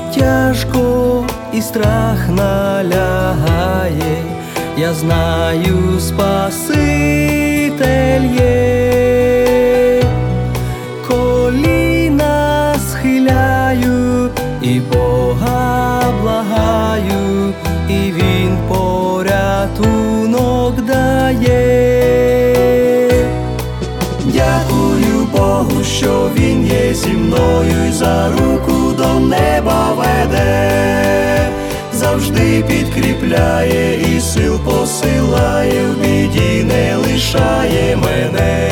тяжко і страх налягає, я знаю, Спаситель є. Коліна схиляю і Бога благаю, і Він порятунок дає. Дякую Богу, що Він є зі мною й за руку до неба веде, завжди підкріпляє і сил посилає, в біді не лишає мене.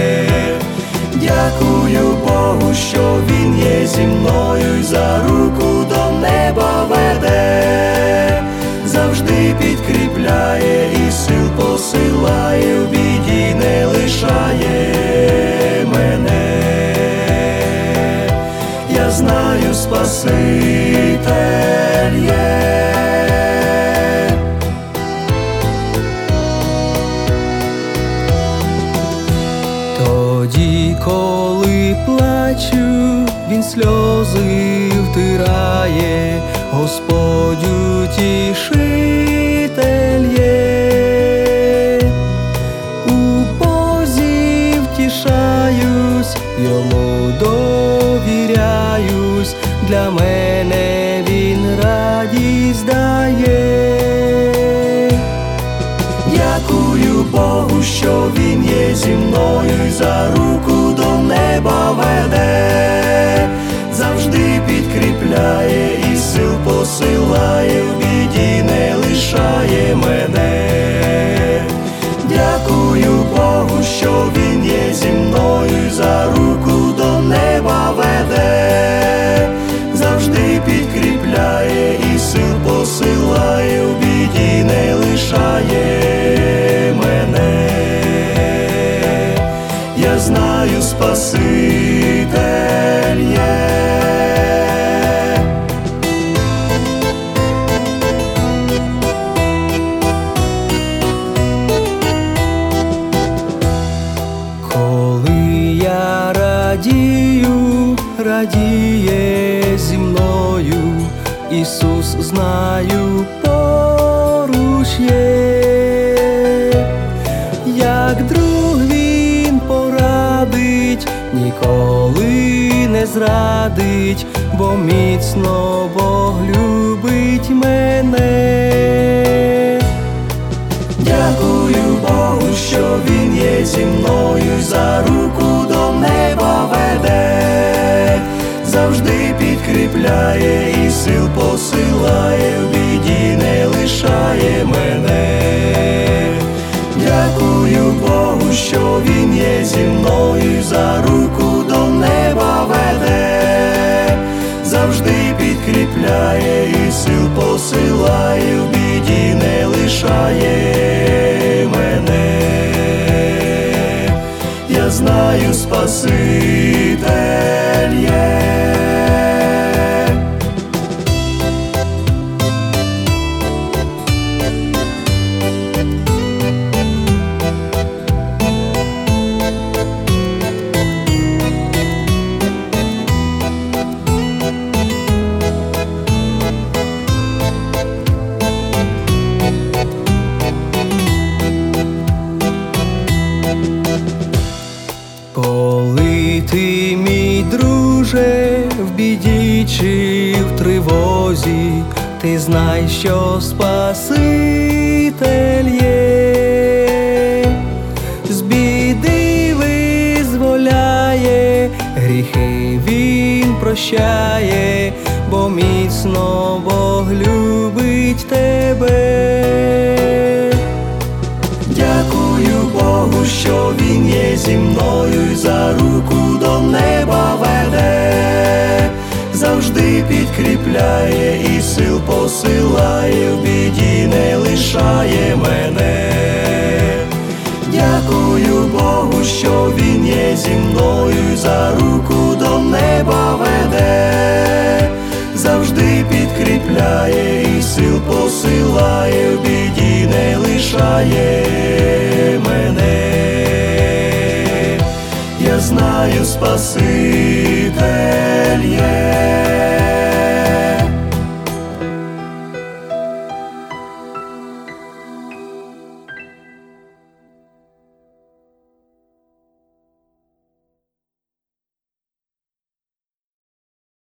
Дякую Богу, що Він є зі мною й за руку до неба веде, завжди підкріпляє і сил посилає, в біді не лишає мене. Я знаю, Спаситель є. Тоді, коли плачу, Він сльози втирає, Господь утішитель є. У Бозі втішаюсь, Йому довіряюсь, для мене Він радість дає. Дякую Богу, що Він є зі мною й за руку до неба веде, завжди підкріпляє і сил посилає, в біді не лишає мене. Дякую Богу, що Він є зі мною й за руку до неба веде, завжди підкріпляє і сил посилає, в біді не лишає мене. Я знаю, Спаситель є. Коли я радію, радіє зі мною Ісус, знаю, поруч є. Як друг Він порадить, ніколи не зрадить, бо міцно Бог любить мене. Дякую Богу, що Він є зі мною й за руку до неба веде, завжди підкріпляє і сил посилає, в біді не лишає мене. Дякую Богу, що Він є зі мною й за руку до неба веде, завжди підкріпляє і сил посилає, в біді не лишає мене. Я знаю, Спаситель є. Коли ти, мій друже, в біді чи в тривозі, ти знай, що Спаситель є. З біди визволяє, гріхи Він прощає, бо міцно Бог любить тебе. Дякую Богу, що Він є зі мною й за руку до неба веде, завжди підкріпляє і сил посилає, в біді не лишає мене. Дякую Богу, що Він є зі мною й за руку до неба веде, завжди підкріпляє і сил посилає, в біді не лишає мене. Я знаю, Спаситель є.